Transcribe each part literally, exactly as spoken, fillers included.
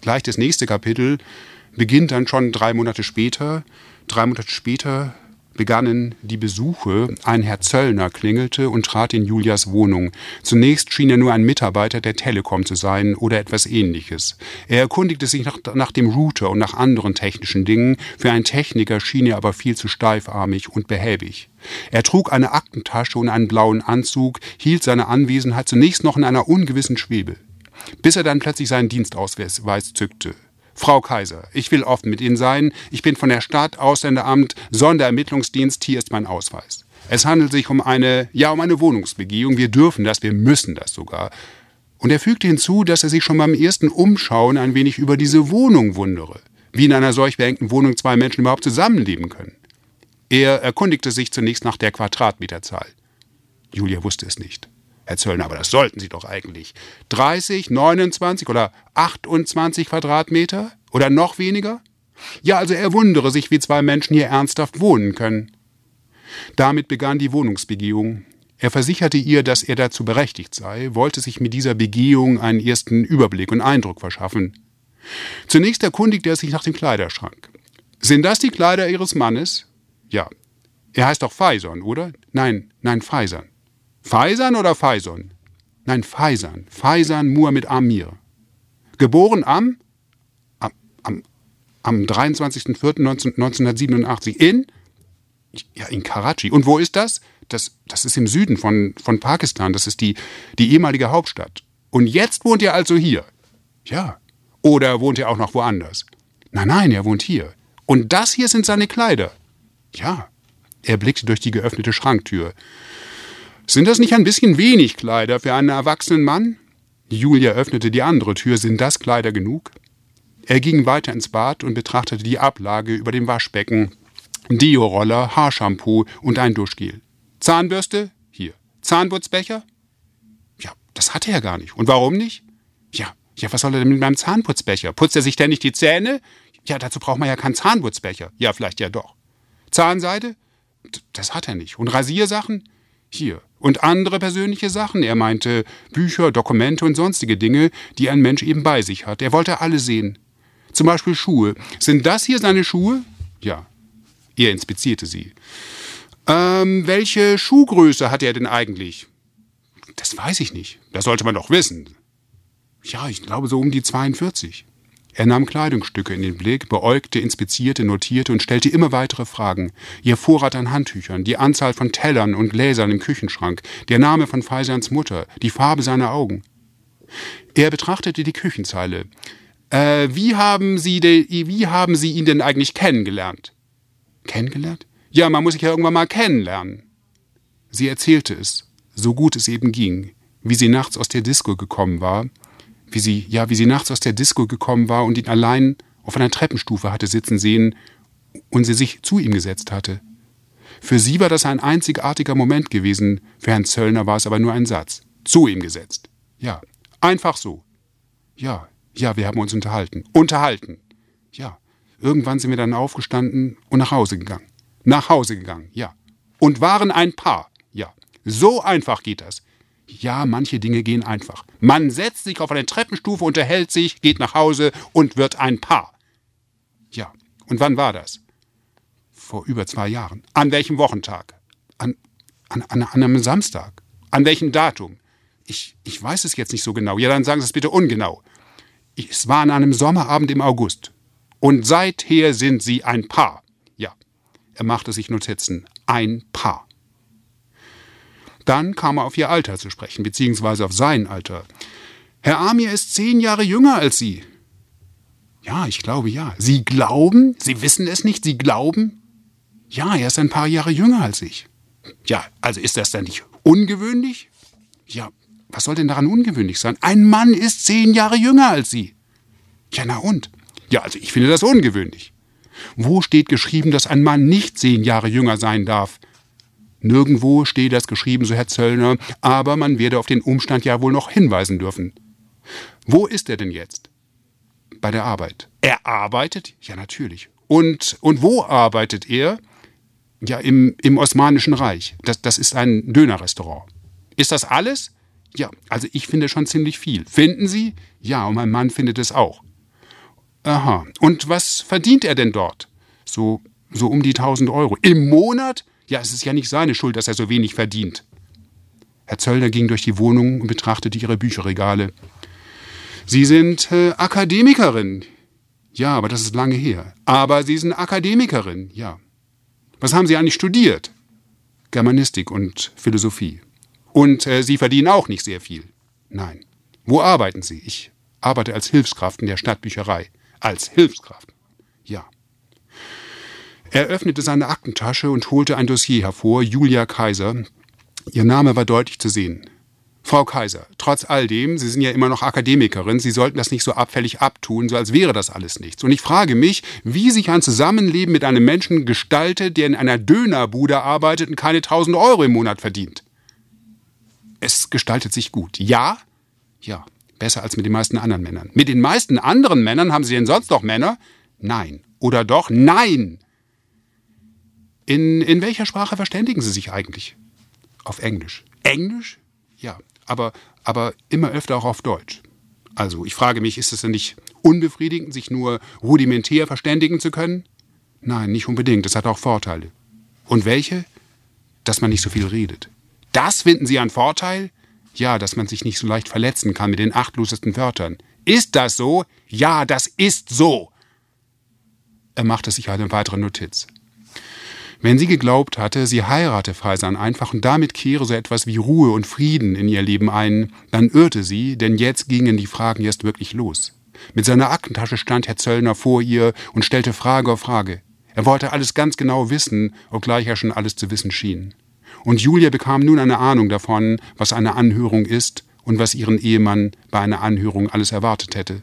Gleich das nächste Kapitel beginnt dann schon drei Monate später. Drei Monate später begannen die Besuche. Ein Herr Zöllner klingelte und trat in Julias Wohnung. Zunächst schien er nur ein Mitarbeiter der Telekom zu sein oder etwas Ähnliches. Er erkundigte sich nach, nach dem Router und nach anderen technischen Dingen. Für einen Techniker schien er aber viel zu steifarmig und behäbig. Er trug eine Aktentasche und einen blauen Anzug, hielt seine Anwesenheit zunächst noch in einer ungewissen Schwebe, bis er dann plötzlich seinen Dienstausweis zückte. »Frau Kaiser, ich will offen mit Ihnen sein. Ich bin von der Stadt, Ausländeramt, Sonderermittlungsdienst. Hier ist mein Ausweis. Es handelt sich um eine, ja, um eine Wohnungsbegehung. Wir dürfen das, wir müssen das sogar.« Und er fügte hinzu, dass er sich schon beim ersten Umschauen ein wenig über diese Wohnung wundere, wie in einer solch beengten Wohnung zwei Menschen überhaupt zusammenleben können. Er erkundigte sich zunächst nach der Quadratmeterzahl. Julia wusste es nicht. »Herr Zöllner, aber das sollten Sie doch eigentlich. dreißig, neunundzwanzig oder achtundzwanzig Quadratmeter? Oder noch weniger?« Ja, also er wundere sich, wie zwei Menschen hier ernsthaft wohnen können. Damit begann die Wohnungsbegehung. Er versicherte ihr, dass er dazu berechtigt sei, wollte sich mit dieser Begehung einen ersten Überblick und Eindruck verschaffen. Zunächst erkundigte er sich nach dem Kleiderschrank. »Sind das die Kleider Ihres Mannes?« »Ja.« »Er heißt doch Faison, oder?« »Nein, nein, Faisan.« »Faisan oder Faison?« »Nein, Faisan. Faisan Muhammad Amir. Geboren am, am, am, am dreiundzwanzigsten vierten neunzehnhundertsiebenundachtzig in, ja, in Karachi. Und wo ist das? Das, das ist im Süden von, von Pakistan. Das ist die, die ehemalige Hauptstadt. Und jetzt wohnt er also hier?« »Ja.« »Oder wohnt er auch noch woanders?« »Nein, nein, er wohnt hier. Und das hier sind seine Kleider?« »Ja.« Er blickte durch die geöffnete Schranktür. »Sind das nicht ein bisschen wenig Kleider für einen erwachsenen Mann?« Julia öffnete die andere Tür. »Sind das Kleider genug?« Er ging weiter ins Bad und betrachtete die Ablage über dem Waschbecken. Deo-Roller, Haarshampoo und ein Duschgel. »Zahnbürste? Hier. Zahnputzbecher?« »Ja, das hatte er gar nicht. Und warum nicht?« »Ja, ja, was soll er denn mit meinem Zahnputzbecher? Putzt er sich denn nicht die Zähne?« »Ja, dazu braucht man ja keinen Zahnputzbecher.« »Ja, vielleicht ja doch.« »Zahnseide?« »Das hat er nicht. Und Rasiersachen?« »Hier. Und andere persönliche Sachen.« Er meinte Bücher, Dokumente und sonstige Dinge, die ein Mensch eben bei sich hat. Er wollte alle sehen. Zum Beispiel Schuhe. »Sind das hier seine Schuhe?« »Ja.« Er inspizierte sie. Ähm, welche Schuhgröße hat er denn eigentlich?« »Das weiß ich nicht. Das sollte man doch wissen.« »Ja, ich glaube so um die zweiundvierzig.« Er nahm Kleidungsstücke in den Blick, beäugte, inspizierte, notierte und stellte immer weitere Fragen. Ihr Vorrat an Handtüchern, die Anzahl von Tellern und Gläsern im Küchenschrank, der Name von Faisans Mutter, die Farbe seiner Augen. Er betrachtete die Küchenzeile. Äh, wie haben Sie de, wie haben Sie ihn denn eigentlich kennengelernt?« »Kennengelernt?« »Ja, man muss sich ja irgendwann mal kennenlernen.« Sie erzählte es, so gut es eben ging, wie sie nachts aus der Disco gekommen war, wie sie, ja, wie sie nachts aus der Disco gekommen war und ihn allein auf einer Treppenstufe hatte sitzen sehen und sie sich zu ihm gesetzt hatte. Für sie war das ein einzigartiger Moment gewesen, für Herrn Zöllner war es aber nur ein Satz. Zu ihm gesetzt. Ja, einfach so. Ja, ja, wir haben uns unterhalten. Unterhalten. Ja, irgendwann sind wir dann aufgestanden und nach Hause gegangen. Nach Hause gegangen, ja. Und waren ein Paar. Ja, so einfach geht das. Ja, manche Dinge gehen einfach. Man setzt sich auf eine Treppenstufe, unterhält sich, geht nach Hause und wird ein Paar. Ja, und wann war das? Vor über zwei Jahren. An welchem Wochentag? An, an, an, an einem Samstag. An welchem Datum? Ich, ich weiß es jetzt nicht so genau. Ja, dann sagen Sie es bitte ungenau. Es war an einem Sommerabend im August. Und seither sind Sie ein Paar. Ja, er machte sich Notizen. Ein Paar. Dann kam er auf ihr Alter zu sprechen, beziehungsweise auf sein Alter. »Herr Amir ist zehn Jahre jünger als Sie.« »Ja, ich glaube ja.« »Sie glauben? Sie wissen es nicht? Sie glauben?« »Ja, er ist ein paar Jahre jünger als ich.« »Ja, also ist das dann nicht ungewöhnlich?« »Ja, was soll denn daran ungewöhnlich sein? Ein Mann ist zehn Jahre jünger als Sie.« »Ja, na und?« »Ja, also ich finde das ungewöhnlich.« »Wo steht geschrieben, dass ein Mann nicht zehn Jahre jünger sein darf?« »Nirgendwo steht das geschrieben, so Herr Zöllner, aber man werde auf den Umstand ja wohl noch hinweisen dürfen.« »Wo ist er denn jetzt?« »Bei der Arbeit.« »Er arbeitet?« »Ja, natürlich.« Und, und wo arbeitet er?« »Ja, im, im Osmanischen Reich. Das, das ist ein Dönerrestaurant.« »Ist das alles?« »Ja, also ich finde schon ziemlich viel.« »Finden Sie?« »Ja, und mein Mann findet es auch.« Aha. Und was verdient er denn dort? So, so um die tausend Euro. Im Monat? Ja, es ist ja nicht seine Schuld, dass er so wenig verdient. Herr Zöllner ging durch die Wohnung und betrachtete ihre Bücherregale. Sie sind äh, Akademikerin. Ja, aber das ist lange her. Aber Sie sind Akademikerin. Ja. Was haben Sie eigentlich studiert? Germanistik und Philosophie. Und äh, Sie verdienen auch nicht sehr viel. Nein. Wo arbeiten Sie? Ich arbeite als Hilfskraft in der Stadtbücherei. Als Hilfskraft? Ja. Er öffnete seine Aktentasche und holte ein Dossier hervor. Julia Kaiser. Ihr Name war deutlich zu sehen. Frau Kaiser, trotz all dem, Sie sind ja immer noch Akademikerin, Sie sollten das nicht so abfällig abtun, so als wäre das alles nichts. Und ich frage mich, wie sich ein Zusammenleben mit einem Menschen gestaltet, der in einer Dönerbude arbeitet und keine tausend Euro im Monat verdient. Es gestaltet sich gut. Ja? Ja. Besser als mit den meisten anderen Männern. Mit den meisten anderen Männern haben Sie denn sonst noch Männer? Nein. Oder doch? Nein! In, in welcher Sprache verständigen Sie sich eigentlich? Auf Englisch. Englisch? Ja. Aber, aber immer öfter auch auf Deutsch. Also, ich frage mich, ist es denn nicht unbefriedigend, sich nur rudimentär verständigen zu können? Nein, nicht unbedingt. Das hat auch Vorteile. Und welche? Dass man nicht so viel redet. Das finden Sie einen Vorteil? Ja, dass man sich nicht so leicht verletzen kann mit den achtlosesten Wörtern. Ist das so? Ja, das ist so. Er machte sich eine weitere Notiz. Wenn sie geglaubt hatte, sie heirate Faisan einfach und damit kehre so etwas wie Ruhe und Frieden in ihr Leben ein, dann irrte sie, denn jetzt gingen die Fragen erst wirklich los. Mit seiner Aktentasche stand Herr Zöllner vor ihr und stellte Frage auf Frage. Er wollte alles ganz genau wissen, obgleich er schon alles zu wissen schien. Und Julia bekam nun eine Ahnung davon, was eine Anhörung ist und was ihren Ehemann bei einer Anhörung alles erwartet hätte.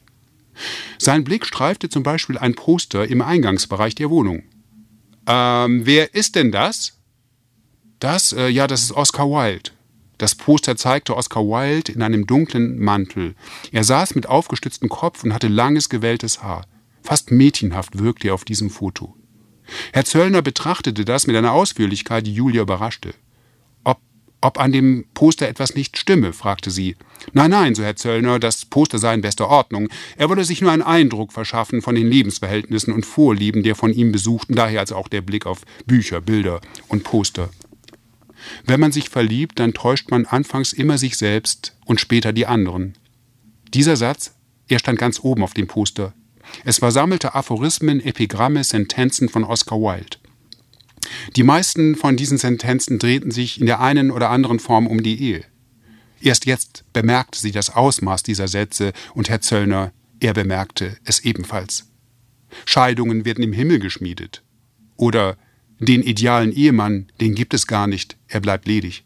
Sein Blick streifte zum Beispiel ein Poster im Eingangsbereich der Wohnung. Ähm, wer ist denn das? Das, äh, ja, das ist Oscar Wilde. Das Poster zeigte Oscar Wilde in einem dunklen Mantel. Er saß mit aufgestütztem Kopf und hatte langes, gewelltes Haar. Fast mädchenhaft wirkte er auf diesem Foto. Herr Zöllner betrachtete das mit einer Ausführlichkeit, die Julia überraschte. Ob, ob an dem Poster etwas nicht stimme, fragte sie. Nein, nein, so Herr Zöllner, das Poster sei in bester Ordnung. Er wolle sich nur einen Eindruck verschaffen von den Lebensverhältnissen und Vorlieben der von ihm Besuchten, daher also auch der Blick auf Bücher, Bilder und Poster. Wenn man sich verliebt, dann täuscht man anfangs immer sich selbst und später die anderen. Dieser Satz, er stand ganz oben auf dem Poster. Es versammelte Aphorismen, Epigramme, Sentenzen von Oscar Wilde. Die meisten von diesen Sentenzen drehten sich in der einen oder anderen Form um die Ehe. Erst jetzt bemerkte sie das Ausmaß dieser Sätze und Herr Zöllner, er bemerkte es ebenfalls. Scheidungen werden im Himmel geschmiedet. Oder den idealen Ehemann, den gibt es gar nicht, er bleibt ledig.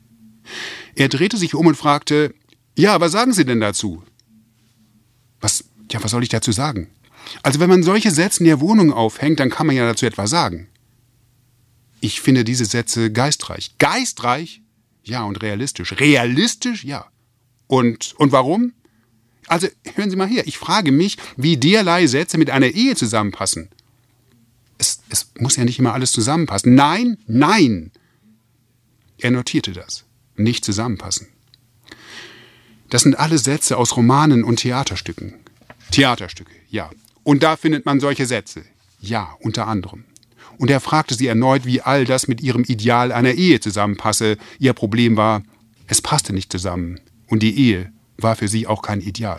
Er drehte sich um und fragte, ja, was sagen Sie denn dazu? Was, ja, was soll ich dazu sagen? Also wenn man solche Sätze in der Wohnung aufhängt, dann kann man ja dazu etwas sagen. Ich finde diese Sätze geistreich. Geistreich? Ja, und realistisch. Realistisch? Ja. Und, und warum? Also, hören Sie mal her, ich frage mich, wie derlei Sätze mit einer Ehe zusammenpassen. Es, es muss ja nicht immer alles zusammenpassen. Nein, nein. Er notierte das. Nicht zusammenpassen. Das sind alle Sätze aus Romanen und Theaterstücken. Theaterstücke, ja. Und da findet man solche Sätze. Ja, unter anderem. Und er fragte sie erneut, wie all das mit ihrem Ideal einer Ehe zusammenpasse. Ihr Problem war, es passte nicht zusammen. Und die Ehe war für sie auch kein Ideal.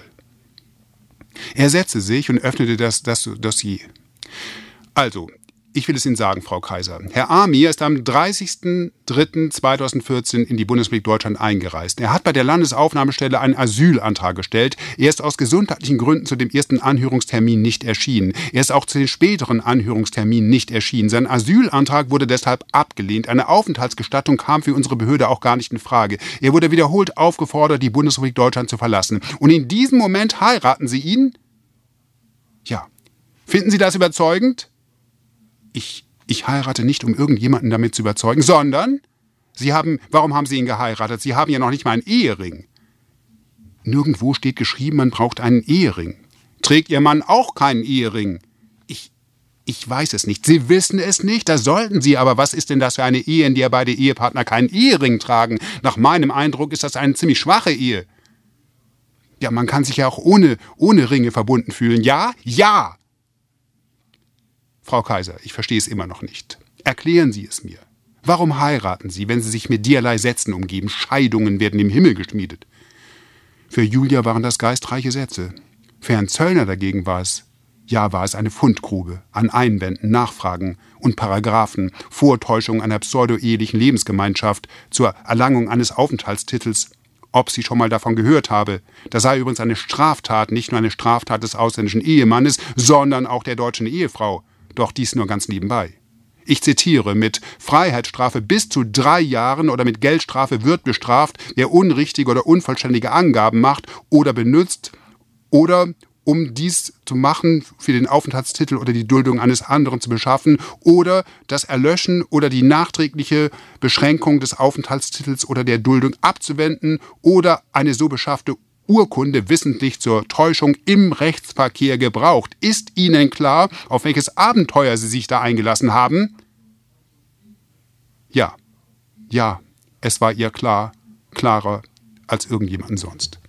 Er setzte sich und öffnete das, das Dossier. Also, ich will es Ihnen sagen, Frau Kaiser. Herr Amir ist am dreißigsten dritten zweitausendvierzehn in die Bundesrepublik Deutschland eingereist. Er hat bei der Landesaufnahmestelle einen Asylantrag gestellt. Er ist aus gesundheitlichen Gründen zu dem ersten Anhörungstermin nicht erschienen. Er ist auch zu den späteren Anhörungsterminen nicht erschienen. Sein Asylantrag wurde deshalb abgelehnt. Eine Aufenthaltsgestattung kam für unsere Behörde auch gar nicht in Frage. Er wurde wiederholt aufgefordert, die Bundesrepublik Deutschland zu verlassen. Und in diesem Moment heiraten Sie ihn? Ja. Finden Sie das überzeugend? Ich, ich heirate nicht, um irgendjemanden damit zu überzeugen, sondern Sie haben, warum haben Sie ihn geheiratet? Sie haben ja noch nicht mal einen Ehering. Nirgendwo steht geschrieben, man braucht einen Ehering. Trägt Ihr Mann auch keinen Ehering? Ich, ich weiß es nicht. Sie wissen es nicht, das sollten Sie, aber was ist denn das für eine Ehe, in der beide Ehepartner keinen Ehering tragen? Nach meinem Eindruck ist das eine ziemlich schwache Ehe. Ja, man kann sich ja auch ohne, ohne Ringe verbunden fühlen. Ja? Ja! Frau Kaiser, ich verstehe es immer noch nicht. Erklären Sie es mir. Warum heiraten Sie, wenn Sie sich mit derlei Sätzen umgeben? Scheidungen werden im Himmel geschmiedet. Für Julia waren das geistreiche Sätze. Für Herrn Zöllner dagegen war es, ja, war es eine Fundgrube an Einwänden, Nachfragen und Paragraphen, Vortäuschung einer pseudo-ehelichen Lebensgemeinschaft zur Erlangung eines Aufenthaltstitels. Ob sie schon mal davon gehört habe. Das sei übrigens eine Straftat, nicht nur eine Straftat des ausländischen Ehemannes, sondern auch der deutschen Ehefrau. Doch dies nur ganz nebenbei. Ich zitiere, mit Freiheitsstrafe bis zu drei Jahren oder mit Geldstrafe wird bestraft, wer unrichtige oder unvollständige Angaben macht oder benutzt oder um dies zu machen, für den Aufenthaltstitel oder die Duldung eines anderen zu beschaffen oder das Erlöschen oder die nachträgliche Beschränkung des Aufenthaltstitels oder der Duldung abzuwenden oder eine so beschaffte Urkunde wissentlich zur Täuschung im Rechtsverkehr gebraucht. Ist Ihnen klar, auf welches Abenteuer Sie sich da eingelassen haben? Ja, ja, es war ihr klar, klarer als irgendjemandem sonst.